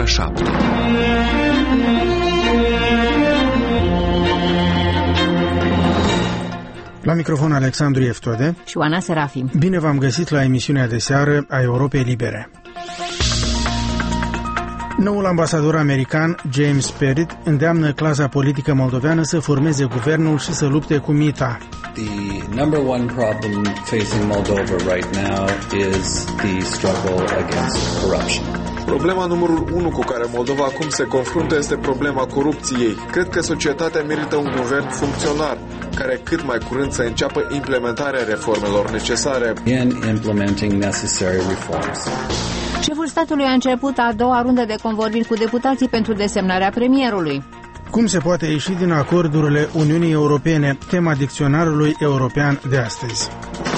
7. La microfon Alexandru Eftode și Oana Serafim. Bine v-am găsit la emisiunea de seară a Europei Libere. Noul ambasador american, James Pettit, îndeamnă clasa politică moldoveană să formeze guvernul și să lupte cu mita. The number one problem facing Moldova right now is the struggle against corruption. Problema numărul 1 cu care Moldova acum se confruntă este problema corupției. Cred că societatea merită un guvern funcționar, care cât mai curând să înceapă implementarea reformelor necesare. In implementing necessary reforms. Șeful statului a început a doua rundă de convorbiri cu deputații pentru desemnarea premierului. Cum se poate ieși din acordurile Uniunii Europene? Tema dicționarului european de astăzi.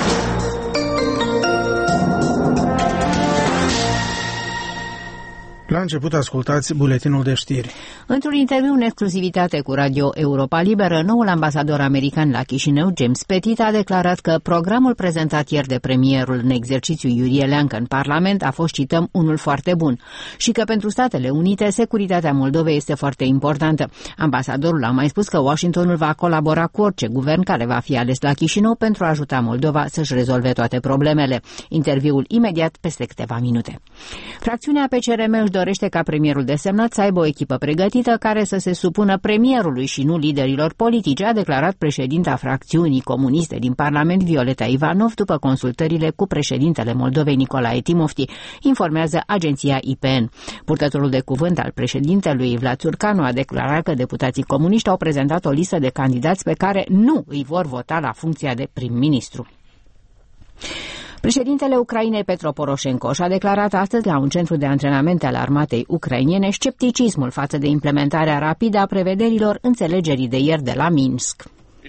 La început ascultați buletinul de știri. Într-un interviu în exclusivitate cu Radio Europa Liberă, noul ambasador american la Chișinău, James Pettit, a declarat că programul prezentat ieri de premierul în exercițiu Iurie Leancă în Parlament a fost, cităm, unul foarte bun și că pentru Statele Unite securitatea Moldovei este foarte importantă. Ambasadorul a mai spus că Washingtonul va colabora cu orice guvern care va fi ales la Chișinău pentru a ajuta Moldova să-și rezolve toate problemele. Interviul imediat peste câteva minute. Fracțiunea PCRM își dorește ca premierul desemnat să aibă o echipă pregătită care să se supună premierului și nu liderilor politici, a declarat președinta fracțiunii comuniste din Parlament, Violeta Ivanov, după consultările cu președintele Moldovei, Nicolae Timofti, informează agenția IPN. Purtătorul de cuvânt al președintelui, Vlad Țurcanu, a declarat că deputații comuniști au prezentat o listă de candidați pe care nu îi vor vota la funcția de prim-ministru. Președintele Ucrainei Petro Poroșenko și-a declarat astăzi la un centru de antrenamente al armatei ucrainene scepticismul față de implementarea rapidă a prevederilor înțelegerii de ieri de la Minsk.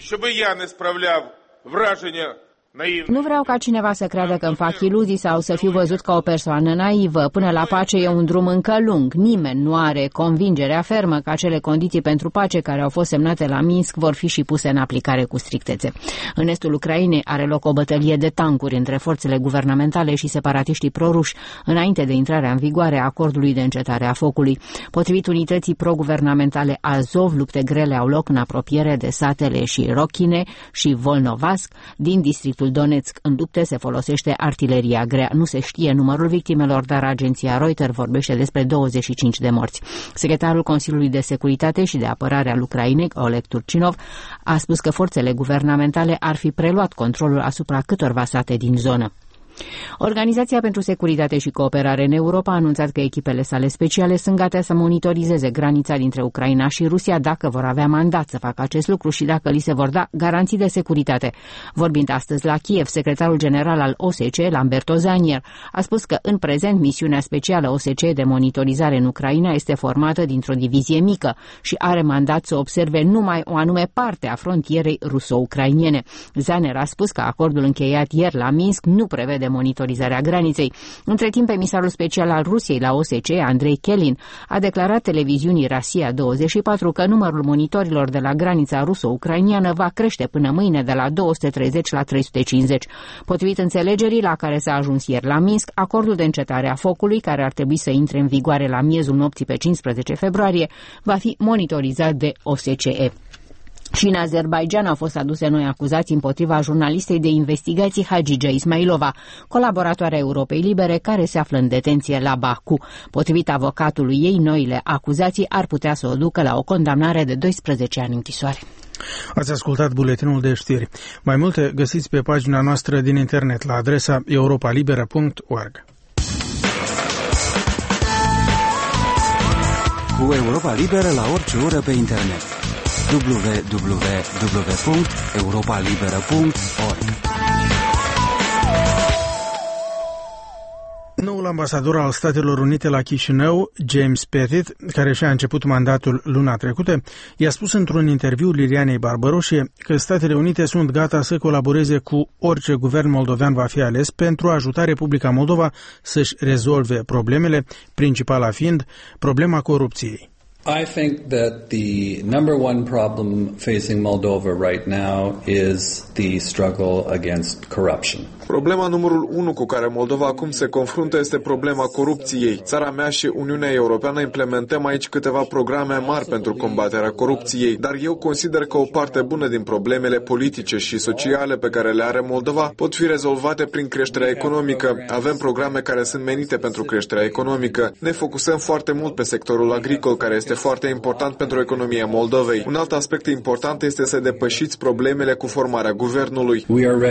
Nu vreau ca cineva să creadă că îmi fac iluzii sau să fiu văzut ca o persoană naivă. Până la pace e un drum încă lung. Nimeni nu are convingerea fermă că acele condiții pentru pace care au fost semnate la Minsk vor fi și puse în aplicare cu strictețe. În estul Ucrainei are loc o bătălie de tancuri între forțele guvernamentale și separatiștii proruși înainte de intrarea în vigoare a acordului de încetare a focului. Potrivit unității proguvernamentale Azov, lupte grele au loc în apropiere de satele și Rochine și Volnovasc din districtul Donetsk. În lupte se folosește artileria grea. Nu se știe numărul victimelor, dar agenția Reuters vorbește despre 25 de morți. Secretarul Consiliului de Securitate și de Apărare al Ucrainei, Oleg Turcinov, a spus că forțele guvernamentale ar fi preluat controlul asupra câtorva sate din zonă. Organizația pentru Securitate și Cooperare în Europa a anunțat că echipele sale speciale sunt gata să monitorizeze granița dintre Ucraina și Rusia dacă vor avea mandat să facă acest lucru și dacă li se vor da garanții de securitate. Vorbind astăzi la Kiev, secretarul general al OSCE, Lamberto Zanier, a spus că în prezent misiunea specială OSCE de monitorizare în Ucraina este formată dintr-o divizie mică și are mandat să observe numai o anume parte a frontierei ruso-ucrainene. Zanier a spus că acordul încheiat ieri la Minsk nu prevede monitorizarea graniței. Între timp, emisarul special al Rusiei la OSCE, Andrei Kelin, a declarat televiziunii Rosia 24 că numărul monitorilor de la granița ruso-ucrainiană va crește până mâine de la 230 la 350. Potrivit înțelegerii la care s-a ajuns ieri la Minsk, acordul de încetare a focului, care ar trebui să intre în vigoare la miezul nopții pe 15 februarie, va fi monitorizat de OSCE. Și în Azerbaidjan au fost aduse noi acuzații împotriva jurnalistei de investigații Hagige Ismailova, colaboratoarea Europei Libere, care se află în detenție la Baku. Potrivit avocatului ei, noile acuzații ar putea să o ducă la o condamnare de 12 ani închisoare. Ați ascultat buletinul de știri. Mai multe găsiți pe pagina noastră din internet la adresa europalibera.org. Cu Europa Liberă la orice oră pe internet. www.europalibera.org. Noul ambasador al Statelor Unite la Chișinău, James Pettit, care și-a început mandatul luna trecută, i-a spus într-un interviu Lilianei Barbaroșie că Statele Unite sunt gata să colaboreze cu orice guvern moldovean va fi ales pentru a ajuta Republica Moldova să-și rezolve problemele, principala fiind problema corupției. I think that the number one problem facing Moldova right now is the struggle against corruption. Problema numărul 1 cu care Moldova acum se confruntă este problema corupției. Țara mea și Uniunea Europeană implementăm aici câteva programe mari pentru combaterea corupției, dar eu consider că o parte bună din problemele politice și sociale pe care le are Moldova pot fi rezolvate prin creșterea economică. Avem programe care sunt menite pentru creșterea economică. Ne focusăm foarte mult pe sectorul agricol, care este foarte important pentru economia Moldovei. Un alt aspect important este să depășiți problemele cu formarea guvernului.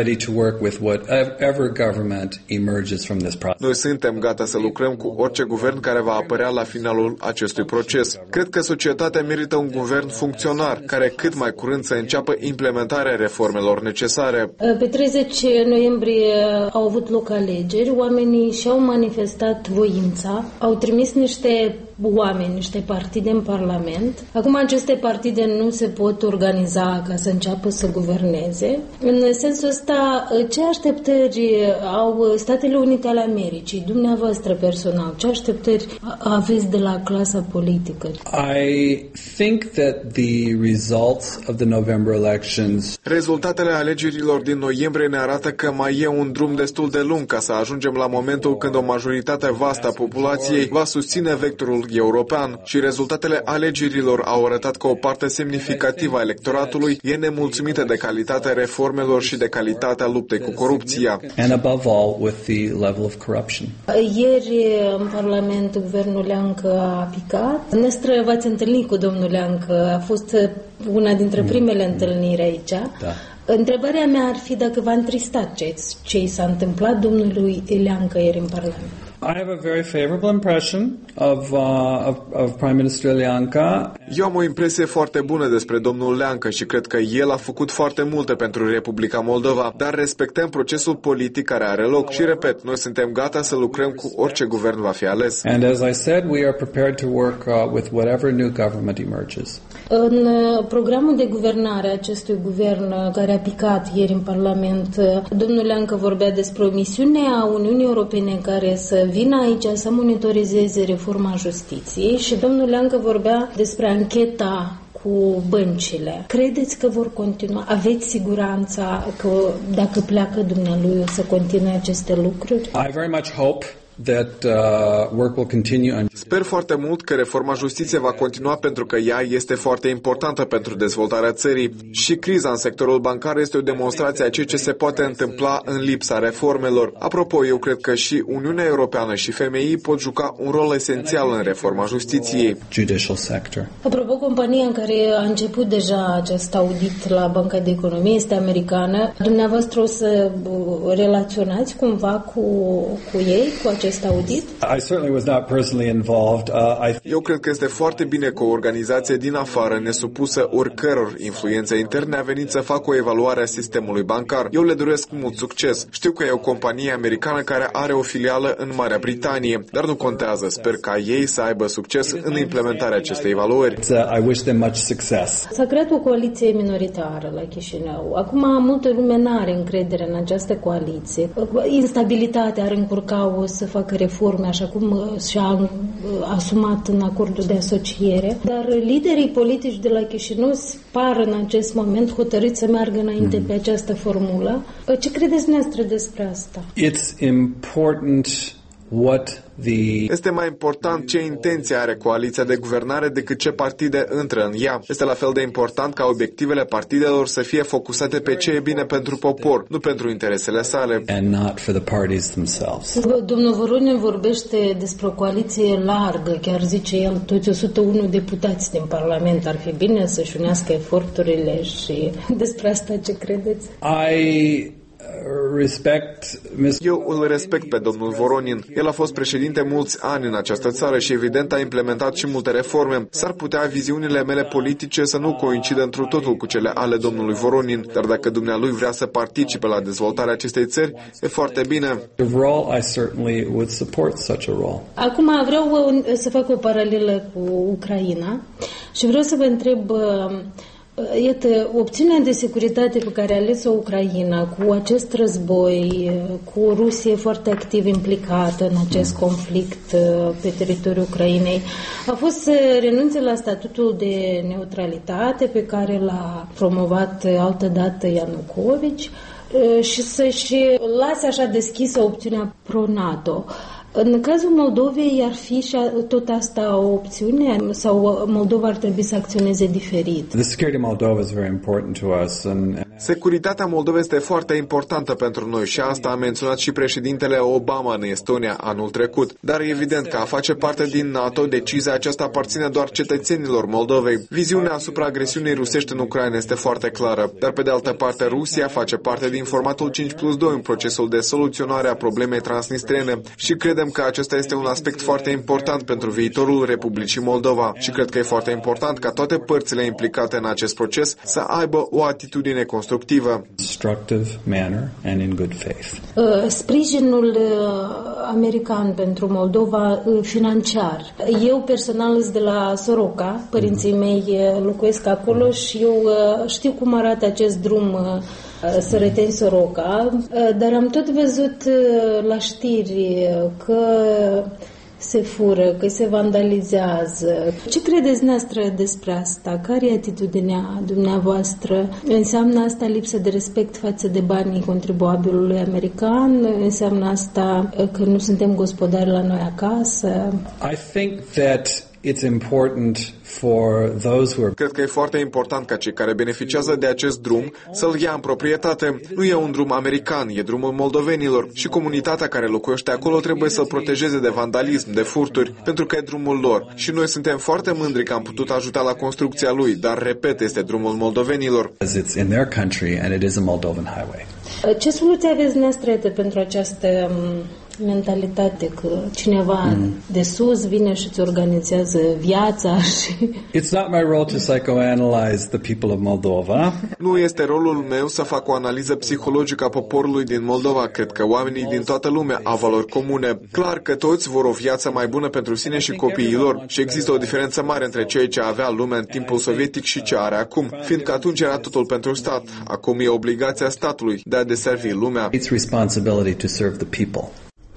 Noi suntem gata să lucrăm cu orice guvern care va apărea la finalul acestui proces. Cred că societatea merită un guvern funcționar, care cât mai curând să înceapă implementarea reformelor necesare. Pe 30 noiembrie au avut loc alegeri, oamenii și-au manifestat voința, au trimis niște oameni, niște partide în Parlament. Acum aceste partide nu se pot organiza ca să înceapă să guverneze. În sensul ăsta, ce așteptări au Statele Unite ale Americii, dumneavoastră personal, ce așteptări aveți de la clasa politică? I think that the results of the November elections. Rezultatele alegerilor din noiembrie ne arată că mai e un drum destul de lung ca să ajungem la momentul când o majoritate vastă a populației va susține vectorul european și rezultatele alegerilor au arătat că o parte semnificativă a electoratului e nemulțumită de calitatea reformelor și de calitatea luptei cu corupția. And above all, with the level of corruption. Ieri în Parlament guvernul Leancă a picat. Dumneavoastră v-ați întâlnit cu domnul Leancă, a fost una dintre primele întâlniri aici. Da. Întrebarea mea ar fi dacă v-a întristat ce i s-a întâmplat domnului Leancă ieri în Parlament. I have a very favorable impression of Prime Minister Leancă. Eu am o impresie foarte bună despre domnul Leancă și cred că el a făcut foarte multe pentru Republica Moldova, dar respectăm procesul politic care are loc și, repet, noi suntem gata să lucrăm cu orice guvern va fi ales. And as I said, we are prepared to work with whatever new government emerges. În programul de guvernare a acestui guvern care a picat ieri în Parlament, domnul Leancă vorbea despre o misiune a Uniunii Europene care să vină aici să monitorizeze reforma justiției și domnul Leancă vorbea despre ancheta cu băncile. Credeți că vor continua? Aveți siguranța că dacă pleacă dumnealui o să continue aceste lucruri? I very much hope that work will continue. Sper foarte mult că reforma justiției va continua pentru că ea este foarte importantă pentru dezvoltarea țării și criza în sectorul bancar este o demonstrație a ceea ce se poate întâmpla în lipsa reformelor. Apropo, eu cred că și Uniunea Europeană și FMI pot juca un rol esențial în reforma justiției. Judicial sector. Apropo, compania în care a început deja acest audit la Banca de Economie este americană. Dumneavoastră o să relaționați cumva cu ei, cu acest audit? I certainly was not personally involved. Eu cred că este foarte bine că o organizație din afară, nesupusă oricăror influențe interne, a venit să facă o evaluare a sistemului bancar. Eu le doresc mult succes. Știu că e o companie americană care are o filială în Marea Britanie, dar nu contează. Sper ca ei să aibă succes în implementarea acestei evaluări. I wish them much success. S-a creat o coaliție minoritară la Chișinău. Acum multă lume n-are încredere în această coaliție. Instabilitatea ar încurca-o să facă reforme, așa cum și-a asumat în acordul de asociere, dar liderii politici de la Chișinău par în acest moment hotărâți să meargă înainte pe această formulă. Ce credeți dumneavoastră despre asta? It's important Este mai important ce intenție are coaliția de guvernare decât ce partide intră în ea. Este la fel de important ca obiectivele partidelor să fie focusate pe ce e bine pentru popor, nu pentru interesele sale. And not for the parties themselves. Domnul Voronin vorbește despre o coaliție largă, chiar zice el, toți 101 deputați din Parlament. Ar fi bine să-și unească eforturile și despre asta ce credeți? Eu îl respect pe domnul Voronin. El a fost președinte mulți ani în această țară și evident a implementat și multe reforme. S-ar putea viziunile mele politice să nu coincidă întru totul cu cele ale domnului Voronin, dar dacă dumnealui vrea să participe la dezvoltarea acestei țări, e foarte bine. Acum vreau să fac o paralelă cu Ucraina și vreau să vă întreb. Iată, opțiunea de securitate pe care a ales-o Ucraina cu acest război, cu o Rusie foarte activ implicată în acest conflict pe teritoriul Ucrainei, a fost să renunțe la statutul de neutralitate pe care l-a promovat altădată Ianukovici și să-și lase așa deschisă opțiunea pro-NATO. În cazul Moldovei ar fi și tot asta o opțiune sau Moldova ar trebui să acționeze diferit? Securitatea Moldovei este foarte importantă pentru noi și asta a menționat și președintele Obama în Estonia anul trecut. Dar e evident că a face parte din NATO, decizia aceasta aparține doar cetățenilor Moldovei. Viziunea asupra agresiunii rusești în Ucraina este foarte clară, dar pe de altă parte Rusia face parte din formatul 5+2 în procesul de soluționare a problemei transnistrene și credem că acesta este un aspect foarte important pentru viitorul Republicii Moldova și cred că e foarte important ca toate părțile implicate în acest proces să aibă o atitudine constructivă. Sprijinul american pentru Moldova financiar. Eu personal sunt de la Soroca, părinții mei locuiesc acolo și eu știu cum arată acest drum Sărăteni-Soroca, dar am tot văzut la știri că se fură, că se vandalizează. Ce credeți noastră despre asta? Care e atitudinea dumneavoastră? Înseamnă asta lipsă de respect față de banii contribuabilului american? Înseamnă asta că nu suntem gospodari la noi acasă? I think that it's important for those who are... Cred că e foarte important ca cei care beneficiază de acest drum să-l ia în proprietate. Nu e un drum american, e drumul moldovenilor și comunitatea care locuiește acolo trebuie să-l protejeze de vandalism, de furturi, pentru că e drumul lor. Și noi suntem foarte mândri că am putut ajuta la construcția lui, dar, repet, este drumul moldovenilor. It's in their country and it is a Moldovan highway. Ce soluție aveți noastră pentru această mentalitate că cineva de sus vine și îți organizează viața și... It's not my role to psychoanalyze the people of Moldova. Nu este rolul meu să fac o analiză psihologică a poporului din Moldova. Cred că oamenii din toată lumea au valori comune. Clar că toți vor o viață mai bună pentru sine și copiii lor și există o diferență mare între ceea ce avea lumea în timpul sovietic și ce are acum, fiindcă atunci era totul pentru stat. Acum e obligația statului de a deservi lumea. It's responsibility to serve the people.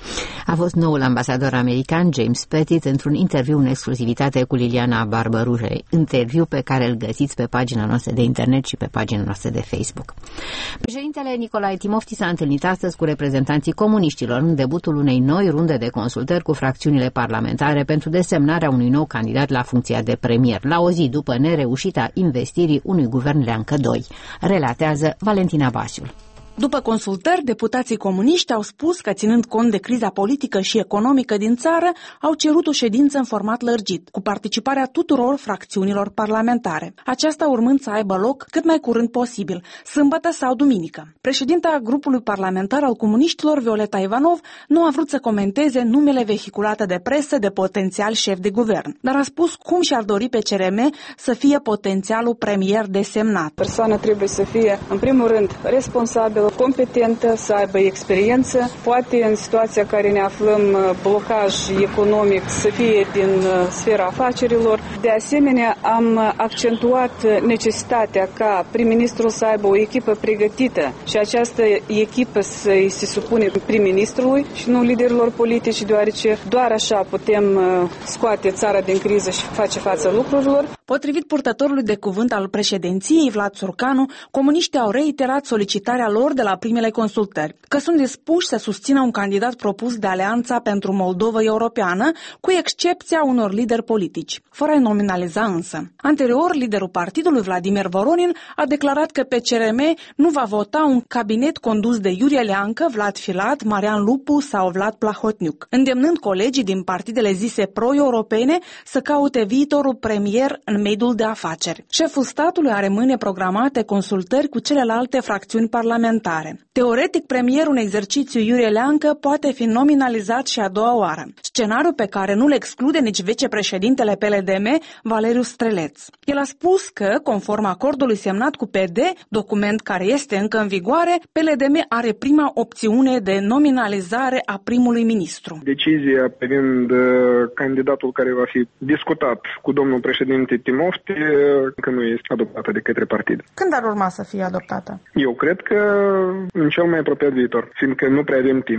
A fost noul ambasador american James Pettit într-un interviu în exclusivitate cu Liliana Barbarușe, interviu pe care îl găsiți pe pagina noastră de internet și pe pagina noastră de Facebook. Președintele Nicolae Timofti s-a întâlnit astăzi cu reprezentanții comuniștilor în debutul unei noi runde de consultări cu fracțiunile parlamentare pentru desemnarea unui nou candidat la funcția de premier, la o zi după nereușita investirii unui guvern Leancă II, relatează Valentina Basiul. După consultări, deputații comuniști au spus că, ținând cont de criza politică și economică din țară, au cerut o ședință în format lărgit, cu participarea tuturor fracțiunilor parlamentare. Aceasta urmând să aibă loc cât mai curând posibil, sâmbătă sau duminică. Președinta grupului parlamentar al comuniștilor, Violeta Ivanov, nu a vrut să comenteze numele vehiculate de presă de potențial șef de guvern, dar a spus cum și-ar dori pe CRM să fie potențialul premier desemnat. Persoana trebuie să fie, în primul rând, responsabilă, competentă, să aibă experiență, poate în situația care ne aflăm, blocaj economic, să fie din sfera afacerilor. De asemenea, am accentuat necesitatea ca prim-ministrul să aibă o echipă pregătită și această echipă să-i se supune prim-ministrului și nu liderilor politici, deoarece doar așa putem scoate țara din criză și face față lucrurilor. Potrivit purtătorului de cuvânt al președinției, Vlad Țurcanu, comuniștii au reiterat solicitarea lor de la primele consultări, că sunt dispuși să susțină un candidat propus de Alianța pentru Moldova Europeană, cu excepția unor lideri politici, fără a nominaliza însă. Anterior, liderul partidului, Vladimir Voronin, a declarat că pe CRM nu va vota un cabinet condus de Iurie Leancă, Vlad Filat, Marian Lupu sau Vlad Plahotniuc, îndemnând colegii din partidele zise pro-europene să caute viitorul premier în mediul de afaceri. Șeful statului are mâine programate consultări cu celelalte fracțiuni parlamentare. Teoretic, premierul în exercițiu Iurie Leancă poate fi nominalizat și a doua oară, scenariu pe care nu-l exclude nici vicepreședintele PLDM, Valeriu Streleț. El a spus că, conform acordului semnat cu PD, document care este încă în vigoare, PLDM are prima opțiune de nominalizare a primului ministru. Decizia privind candidatul care va fi discutat cu domnul președinte Timofti încă nu este adoptată de către partid. Când ar urma să fie adoptată? Eu cred că în cel mai apropiat viitor, fiindcă nu prea avem timp.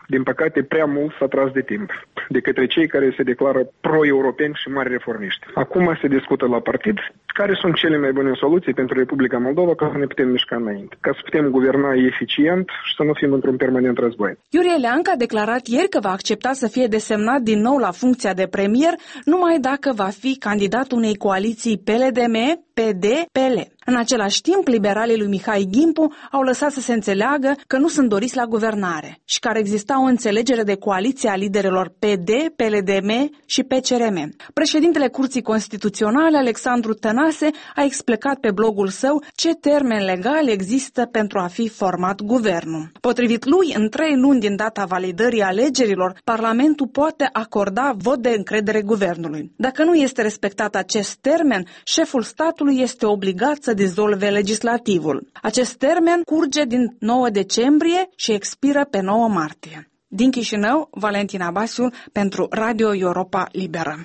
din păcate, prea mult s-a tras de timp de către cei care se declară pro-europeni și mari reformiști. Acum se discută la partid care sunt cele mai bune soluții pentru Republica Moldova ca să ne putem mișca înainte, ca să putem guverna eficient și să nu fim într-un permanent război. Iurie Leancă a declarat ieri că va accepta să fie desemnat din nou la funcția de premier numai dacă va fi candidat unei coaliții PLDM-PD-PL. În același timp, liberalii lui Mihai Gimpu au lăsat să se înțeleagă că nu sunt doriți la guvernare și că ar exista o înțelegere de coaliție a liderilor PD, PLDM și PCRM. Președintele Curții Constituționale, Alexandru Tănase, a explicat pe blogul său ce termen legal există pentru a fi format guvernul. Potrivit lui, în 3 luni din data validării alegerilor, Parlamentul poate acorda vot de încredere guvernului. Dacă nu este respectat acest termen, șeful statului este obligat să dizolve legislativul. Acest termen curge din 9 decembrie și expiră pe 9 martie. Din Chișinău, Valentina Basiul pentru Radio Europa Liberă.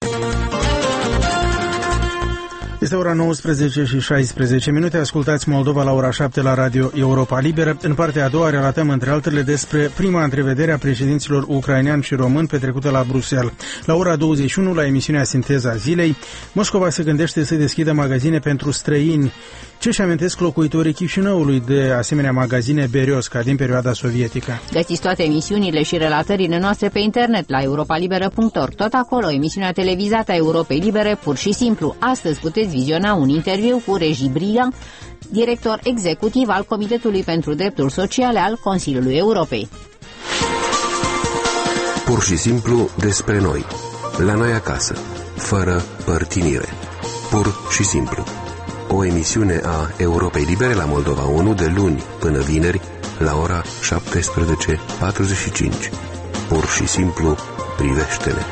Este ora 19 și 16 minute. Ascultați Moldova la ora 7 la Radio Europa Liberă. În partea a doua relatăm între altele despre prima întrevedere a președinților ucrainean și român petrecută la Bruxelles. La ora 21, la emisiunea Sinteza Zilei, Moscova se gândește să deschidă magazine pentru străini. Ce-și amintesc locuitorii Chișinăului de asemenea magazine Berioska din perioada sovietică? Găsiți toate emisiunile și relatările noastre pe internet la europalibera.org. Tot acolo, emisiunea televizată a Europei Libere, pur și simplu. Astăzi puteți viziona un interviu cu Regi Brian, director executiv al Comitetului pentru Drepturi Sociale al Consiliului Europei. Pur și simplu despre noi, la noi acasă, fără părtinire. Pur și simplu. O emisiune a Europei Libere la Moldova 1 de luni până vineri la ora 17:45. Pur și simplu privește-ne.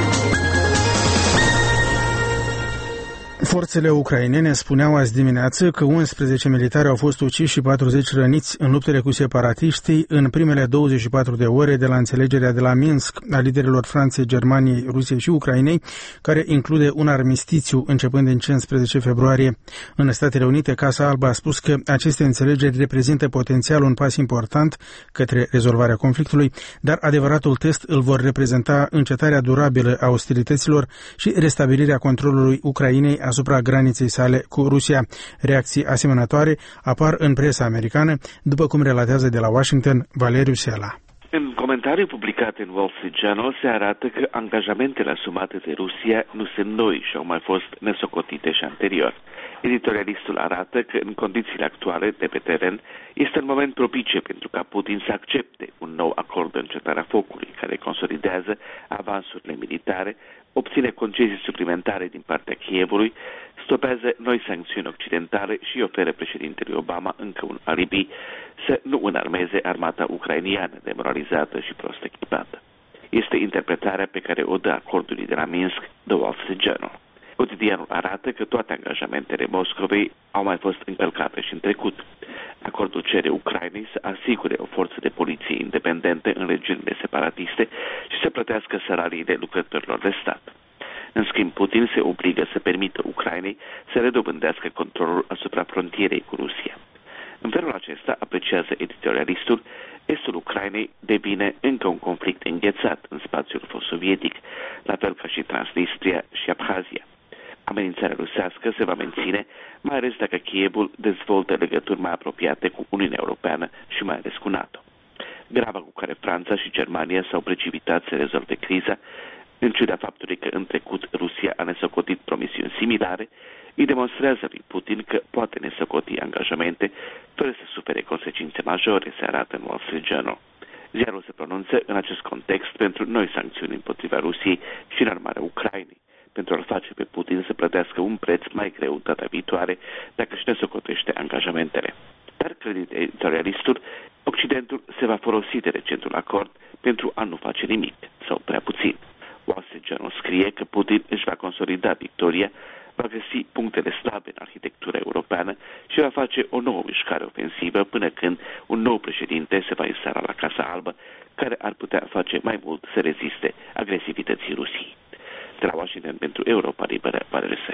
Forțele ucrainene spuneau azi dimineață că 11 militari au fost uciși și 40 răniți în luptele cu separatiștii în primele 24 de ore de la înțelegerea de la Minsk a liderilor Franței, Germaniei, Rusiei și Ucrainei, care include un armistițiu începând din 15 februarie. În Statele Unite, Casa Albă a spus că aceste înțelegeri reprezintă potențial un pas important către rezolvarea conflictului, dar adevăratul test îl vor reprezenta încetarea durabilă a ostilităților și restabilirea controlului Ucrainei asupra graniței sale cu Rusia. Reacții asemănătoare apar în presa americană, după cum relatează de la Washington Valeriu Sela. În comentariu publicat în Wall Street Journal se arată că angajamentele asumate de Rusia nu sunt noi și au mai fost nesocotite și anterior. Editorialistul arată că în condițiile actuale de pe teren este un moment propice pentru ca Putin să accepte un nou acord de încetare a focului care consolidează avansurile militare, obține concesii suplimentare din partea Kievului, stopează noi sancțiuni occidentale și oferă președintelui Obama încă un alibi să nu înarmeze armata ucrainiană demoralizată și prost echipată. Este interpretarea pe care o dă acordului de la Minsk de Wall Street Journal. Cotidianul arată că toate angajamentele Moscovei au mai fost încălcate și în trecut. Acordul cere Ucrainei să asigure o forță de poliție independente în regiunile separatiste și să plătească salariile lucrătorilor de stat. În schimb, Putin se obligă să permită Ucrainei să redobândească controlul asupra frontierei cu Rusia. În felul acesta, apreciază editorialistul, estul Ucrainei devine încă un conflict înghețat în spațiul fost sovietic, la fel ca și Transnistria și Abhazia. Amenințarea rusească se va menține, mai ales dacă Kievul dezvoltă legături mai apropiate cu Uniunea Europeană și mai ales cu NATO. Grava cu care Franța și Germania s-au precipitat să rezolve criza, în ciuda faptului că în trecut Rusia a nesocotit promisiuni similare, îi demonstrează lui Putin că poate nesocoti angajamente fără să sufere consecințe majore, se arată în Wall Street Journal. Ziarul se pronunță în acest context pentru noi sancțiuni împotriva Rusiei și înarmarea Ucrainei, pentru a-l face pe Putin să plătească un preț mai greu data viitoare dacă își nesocotește angajamentele. Dar, crede editorialistul, Occidentul se va folosi de recentul acord pentru a nu face nimic, sau prea puțin. Wall Street Journal scrie că Putin își va consolida victoria, va găsi punctele slabe în arhitectura europeană și va face o nouă mișcare ofensivă până când un nou președinte se va instala la Casa Albă, care ar putea face mai mult să reziste agresivității Rusiei. De la Washington pentru Europa Liberă, Valeriu Sela.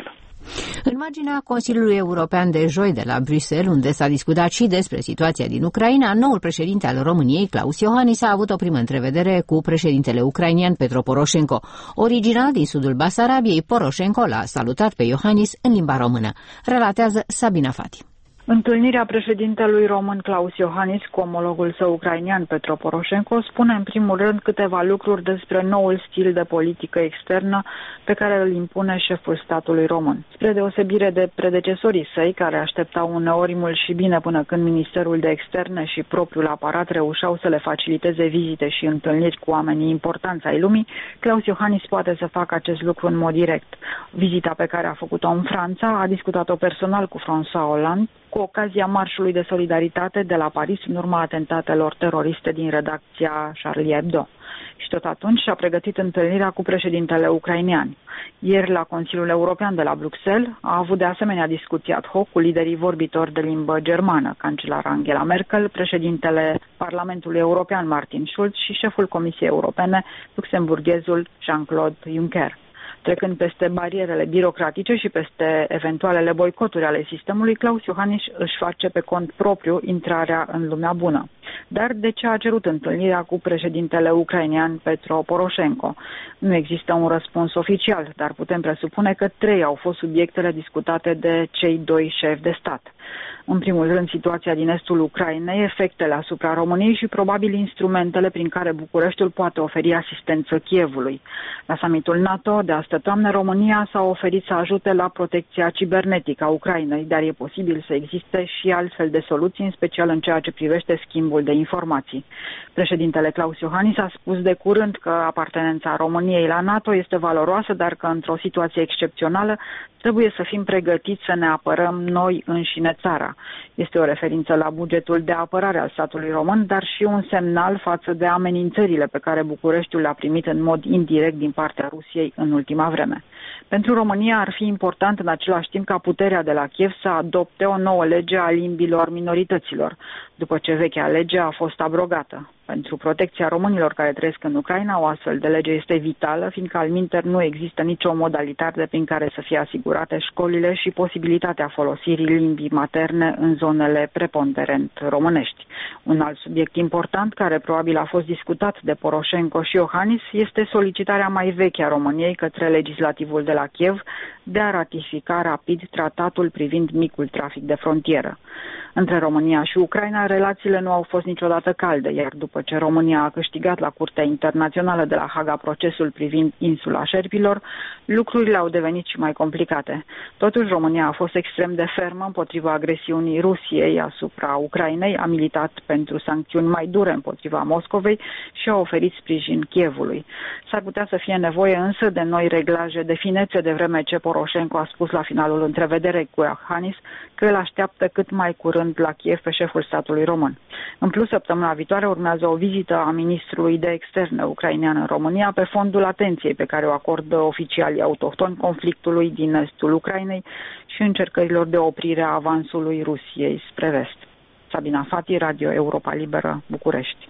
În marginea Consiliului European de joi de la Bruxelles, unde s-a discutat și despre situația din Ucraina, noul președinte al României, Klaus Iohannis, a avut o primă întrevedere cu președintele ucrainian Petro Poroșenko. Original din sudul Basarabiei, Poroșenko l-a salutat pe Iohannis în limba română. Relatează Sabina Fati. Întâlnirea președintelui român Klaus Iohannis cu omologul său ucrainian Petro Poroșenko spune în primul rând câteva lucruri despre noul stil de politică externă pe care îl impune șeful statului român. Spre deosebire de predecesorii săi, care așteptau uneori mult și bine până când Ministerul de Externe și propriul aparat reușeau să le faciliteze vizite și întâlniri cu oamenii importanți ai lumii, Klaus Iohannis poate să facă acest lucru în mod direct. Vizita pe care a făcut-o în Franța a discutat-o personal cu François Hollande, cu ocazia Marșului de Solidaritate de la Paris în urma atentatelor teroriste din redacția Charlie Hebdo. Și tot atunci și-a pregătit întâlnirea cu președintele ucrainean. Ieri, la Consiliul European de la Bruxelles, a avut de asemenea discuții ad hoc cu liderii vorbitori de limbă germană, cancelara Angela Merkel, președintele Parlamentului European Martin Schulz și șeful Comisiei Europene, luxemburghezul Jean-Claude Juncker. Trecând peste barierele birocratice și peste eventualele boicoturi ale sistemului, Klaus Iohannis își face pe cont propriu intrarea în lumea bună. Dar de ce a cerut întâlnirea cu președintele ucrainean Petro Poroșenko? Nu există un răspuns oficial, dar putem presupune că 3 au fost subiectele discutate de cei 2 șefi de stat. În primul rând, situația din estul Ucrainei, efectele asupra României și probabil instrumentele prin care Bucureștiul poate oferi asistență Kievului. La summitul NATO de astă toamnă, România s-a oferit să ajute la protecția cibernetică a Ucrainei, dar e posibil să existe și altfel de soluții, în special în ceea ce privește schimbul de informații. Președintele Klaus Iohannis a spus de curând că apartenența României la NATO este valoroasă, dar că într-o situație excepțională trebuie să fim pregătiți să ne apărăm noi înșine țara. Este o referință la bugetul de apărare al statului român, dar și un semnal față de amenințările pe care Bucureștiul le-a primit în mod indirect din partea Rusiei în ultima vreme. Pentru România ar fi important în același timp ca puterea de la Kiev să adopte o nouă lege a limbilor minorităților, după ce vechea lege a fost abrogată. Pentru protecția românilor care trăiesc în Ucraina, o astfel de lege este vitală, fiindcă altminteri nu există nicio modalitate prin care să fie asigurate școlile și posibilitatea folosirii limbii materne în zonele preponderent românești. Un alt subiect important, care probabil a fost discutat de Poroșenko și Iohannis, este solicitarea mai veche a României către legislativul de la Kiev de a ratifica rapid tratatul privind micul trafic de frontieră. Între România și Ucraina, relațiile nu au fost niciodată calde, iar după ce România a câștigat la Curtea Internațională de la Haga procesul privind insula Șerpilor, lucrurile au devenit și mai complicate. Totuși, România a fost extrem de fermă împotriva agresiunii Rusiei asupra Ucrainei, a militat pentru sancțiuni mai dure împotriva Moscovei și a oferit sprijin Kievului. S-ar putea să fie nevoie însă de noi reglaje de finețe, de vreme ce Poroșenko a spus la finalul întrevederei cu Iohannis că îl așteaptă cât mai curând la Kiev pe șeful statului român. În plus, săptămâna viitoare urmează o vizită a ministrului de externe ucrainean în România pe fondul atenției pe care o acordă oficialii autohtoni conflictului din estul Ucrainei și încercărilor de oprire a avansului Rusiei spre vest. Sabina Fati, Radio Europa Liberă, București.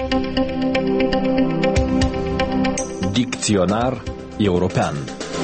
Dicționar european.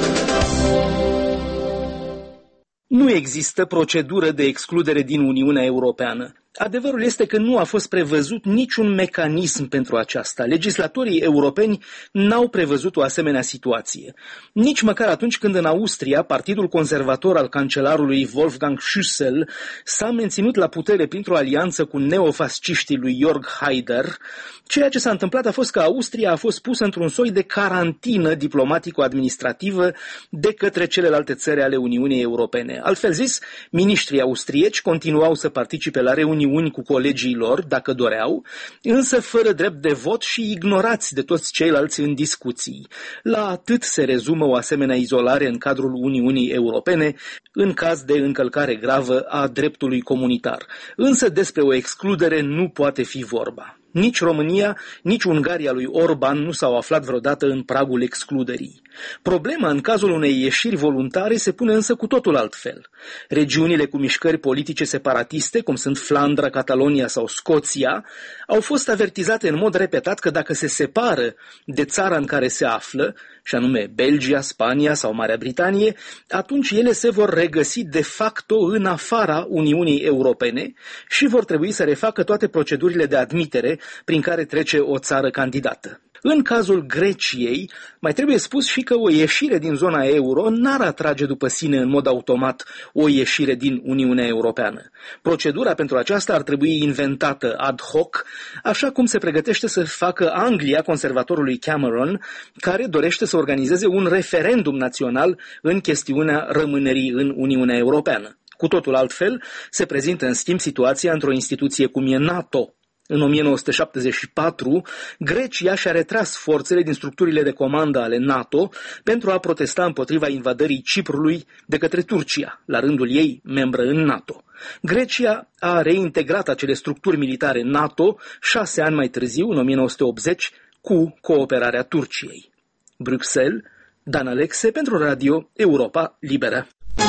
Nu există procedură de excludere din Uniunea Europeană. Adevărul este că nu a fost prevăzut niciun mecanism pentru aceasta. Legislatorii europeni n-au prevăzut o asemenea situație. Nici măcar atunci când în Austria, partidul conservator al cancelarului Wolfgang Schüssel s-a menținut la putere printr-o alianță cu neofasciștii lui Jörg Haider, ceea ce s-a întâmplat a fost că Austria a fost pusă într-un soi de carantină diplomatico-administrativă de către celelalte țări ale Uniunii Europene. Altfel zis, miniștrii austrieci continuau să participe la reuniuni cu colegii lor, dacă doreau, însă fără drept de vot și ignorați de toți ceilalți în discuții. La atât se rezumă o asemenea izolare în cadrul Uniunii Europene, în caz de încălcare gravă a dreptului comunitar. Însă despre o excludere nu poate fi vorba. Nici România, nici Ungaria lui Orban nu s-au aflat vreodată în pragul excluderii. Problema în cazul unei ieșiri voluntare se pune însă cu totul altfel. Regiunile cu mișcări politice separatiste, cum sunt Flandra, Catalonia sau Scoția, au fost avertizate în mod repetat că dacă se separă de țara în care se află, și anume Belgia, Spania sau Marea Britanie, atunci ele se vor regăsi de facto în afara Uniunii Europene și vor trebui să refacă toate procedurile de admitere prin care trece o țară candidată. În cazul Greciei, mai trebuie spus și că o ieșire din zona euro n-ar atrage după sine în mod automat o ieșire din Uniunea Europeană. Procedura pentru aceasta ar trebui inventată ad hoc, așa cum se pregătește să facă Anglia conservatorului Cameron, care dorește să organizeze un referendum național în chestiunea rămânerii în Uniunea Europeană. Cu totul altfel se prezintă în schimb situația într-o instituție cum e NATO. În 1974, Grecia și-a retras forțele din structurile de comandă ale NATO pentru a protesta împotriva invadării Ciprului de către Turcia, la rândul ei membră în NATO. Grecia a reintegrat acele structuri militare NATO 6 ani mai târziu, în 1980, cu cooperarea Turciei. Bruxelles, Dan Alexe pentru Radio Europa Liberă.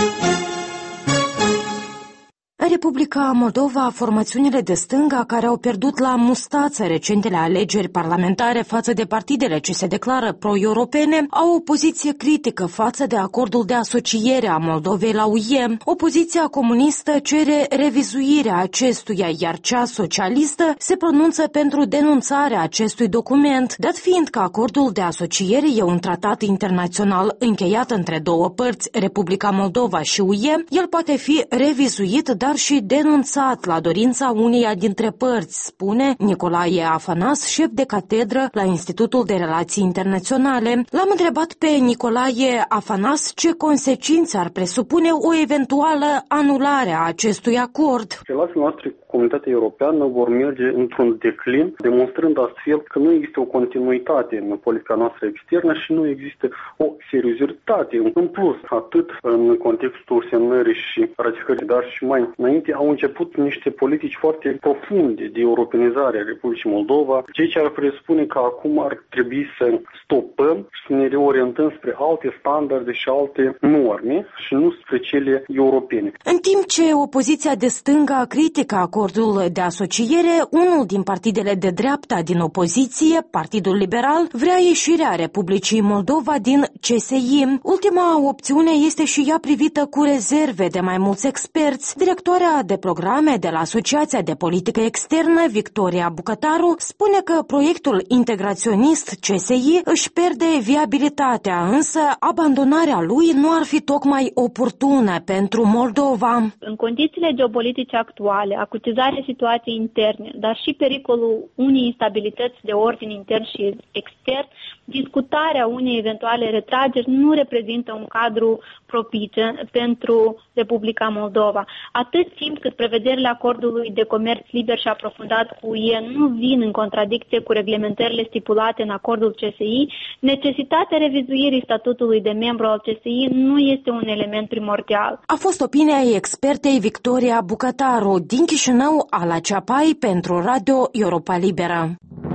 În Republica Moldova, formațiunile de stânga care au pierdut la mustață recentele alegeri parlamentare față de partidele ce se declară pro-europene au o poziție critică față de acordul de asociere a Moldovei la UE. Opoziția comunistă cere revizuirea acestuia, iar cea socialistă se pronunță pentru denunțarea acestui document, dat fiind că acordul de asociere e un tratat internațional încheiat între două părți, Republica Moldova și UE, el poate fi revizuit, dar și denunțat la dorința uneia dintre părți, spune Nicolae Afanas, șef de catedră la Institutul de Relații Internaționale. L-am întrebat pe Nicolae Afanas ce consecințe ar presupune o eventuală anulare a acestui acord. Relațiile noastre cu comunitatea europeană vor merge într-un declin, demonstrând astfel că nu există o continuitate în politica noastră externă și nu există o seriozitate. În plus, atât în contextul semnării și ratificării, dar și mai înainte au început niște politici foarte profunde de europenizare a Republicii Moldova, ceea ce ar presupune că acum ar trebui să stopăm și să ne reorientăm spre alte standarde și alte norme și nu spre cele europene. În timp ce opoziția de stânga critică acordul de asociere, unul din partidele de dreapta din opoziție, Partidul Liberal, vrea ieșirea Republicii Moldova din CSI. Ultima opțiune este și ea privită cu rezerve de mai mulți experți. Directoarea de programe de la Asociația de Politică Externă, Victoria Bucătaru, spune că proiectul integraționist CSI își pierde viabilitatea, însă abandonarea lui nu ar fi tocmai oportună pentru Moldova. În condițiile geopolitice actuale, acutizarea situației interne, dar și pericolul unei instabilități de ordin intern și extern, discutarea unei eventuale retrageri nu reprezintă un cadru propice pentru Republica Moldova. Atât timp cât prevederile acordului de comerț liber și aprofundat cu UE nu vin în contradicție cu reglementările stipulate în acordul CSI, necesitatea revizuirii statutului de membru al CSI nu este un element primordial. A fost opinia expertei Victoria Bucătaru din Chișinău, Ala Ceapai pentru Radio Europa Liberă.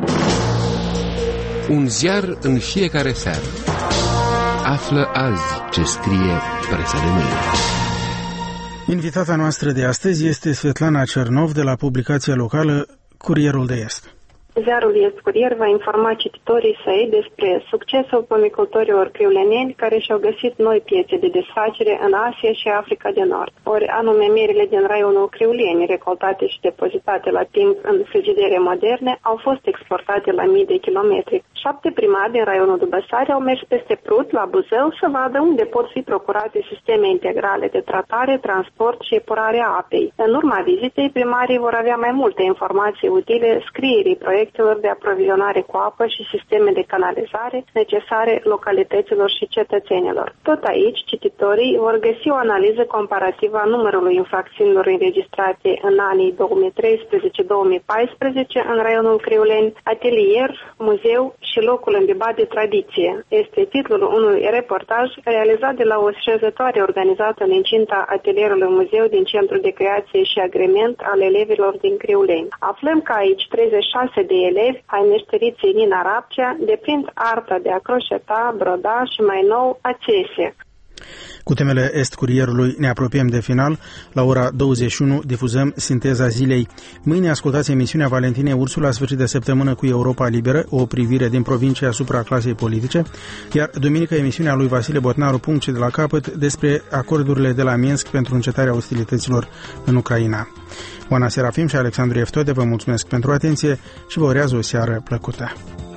Un ziar în fiecare seară. Află azi ce scrie presa de mâine. Invitata noastră de astăzi este Svetlana Cernov de la publicația locală Curierul de Est. Ziarul Est Curier va informa cititorii săi despre succesul pomicultorilor criuleneni care și-au găsit noi piețe de desfacere în Asia și Africa de Nord. Ori anume merele din raionul Criuleni, recoltate și depozitate la timp în frigidere moderne, au fost exportate la mii de kilometri. 7 primari din raionul Dubăsare au mers peste Prut, la Buzău, să vadă unde pot fi procurate sisteme integrale de tratare, transport și epurare a apei. În urma vizitei, primarii vor avea mai multe informații utile scrierii proiectelor de aprovizionare cu apă și sisteme de canalizare necesare localităților și cetățenilor. Tot aici, cititorii vor găsi o analiză comparativă a numărului infracțiunilor înregistrate în anii 2013-2014 în raionul Criuleni, atelier, muzeu și și locul îmbibat de tradiție. Este titlul unui reportaj realizat de la o șezătoare organizată în incinta atelierului muzeu din Centrul de Creație și Agrement al elevilor din Criuleni. Aflăm că aici 36 de elevi ai meșteriței Nina Rapcea deprind arta de a croșeta, broda și mai nou a țese. Cu temele Est Curierului ne apropiem de final. La ora 21 difuzăm Sinteza zilei. Mâine ascultați emisiunea Valentinei Ursu la sfârșit de săptămână cu Europa Liberă, o privire din provincie asupra clasei politice, iar duminică emisiunea lui Vasile Botnaru, punct și de la capăt, despre acordurile de la Minsk pentru încetarea ostilităților în Ucraina. Oana Serafim și Alexandru Eftode vă mulțumesc pentru atenție și vă urează o seară plăcută.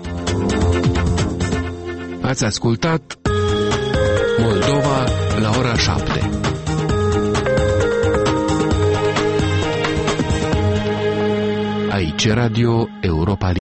Ați ascultat Moldova la ora 7. Aici Radio Europa